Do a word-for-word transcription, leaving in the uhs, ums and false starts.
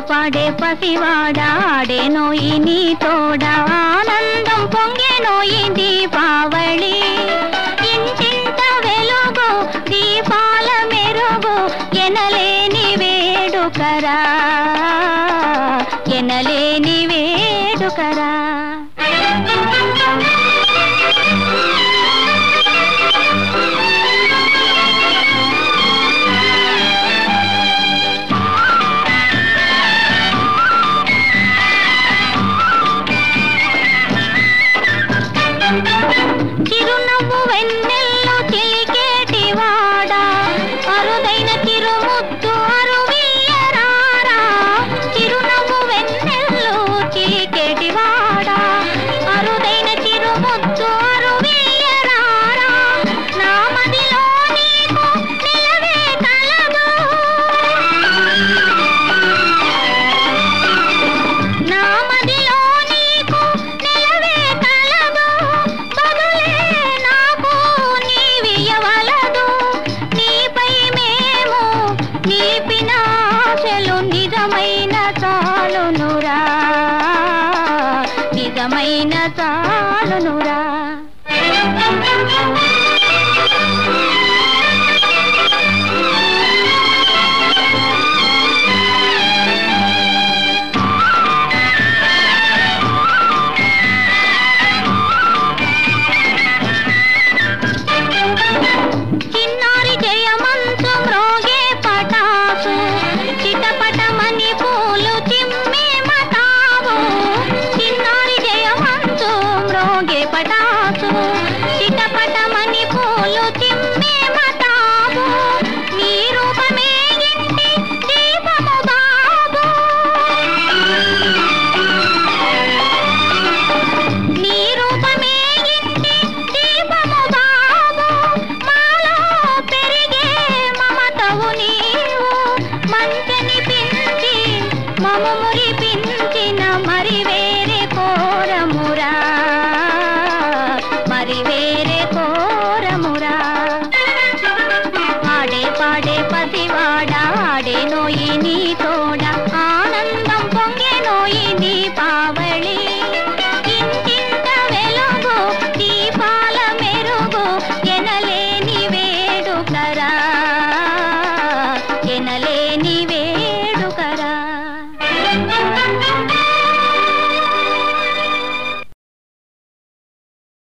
పాడే పసివాడా ఆడేనోయి నీ తోడా ఆనందం పొంగెనోయి దీపావళి ఇంటింట వెలుగు దీపాల మెరుగు ఎనలేని వేడుకరా ఎనలేని వేడుకరా చిరునవ్వు వెన్నెల్లో చిలికేటివాడా అరుదైన చిరుముద్దు అరువియ్యరారా చిరునవ్వు వెన్నెల్లో చిలికేటివాడా అరుదైన చిరుముద్దు అరువియ్యరారా నా మదిలో నీకు నిలవే కలదు నా మదిలో నీకు నిలవే కలదు పగలే నాకు నీవియవలదు నీపై మేము నీపిన ఆశలు నిజమైన చాలునురా నిజమైన చాలునురా చిన్నారి జయమంచు మ్రోగే పటాసు చిటపటమని పూలు చిమ్మే మతావు చిన్నారి జయమంచు మ్రోగే పటాసు చిటపటమని పూలు చిమ్మే మతావు నీ రూపమే ఇంటి దీపము బాబు నీ రూపమే ఇంటి దీపము బాబు మాలో పెరిగే మమతవు నీవు మంచని పించి మము మురిపించిన మరి వేరే కోరమురా మరి వేరే కోరమురా ఆడే పాడే పసివాడా ఆడేనోయి నీ తోడా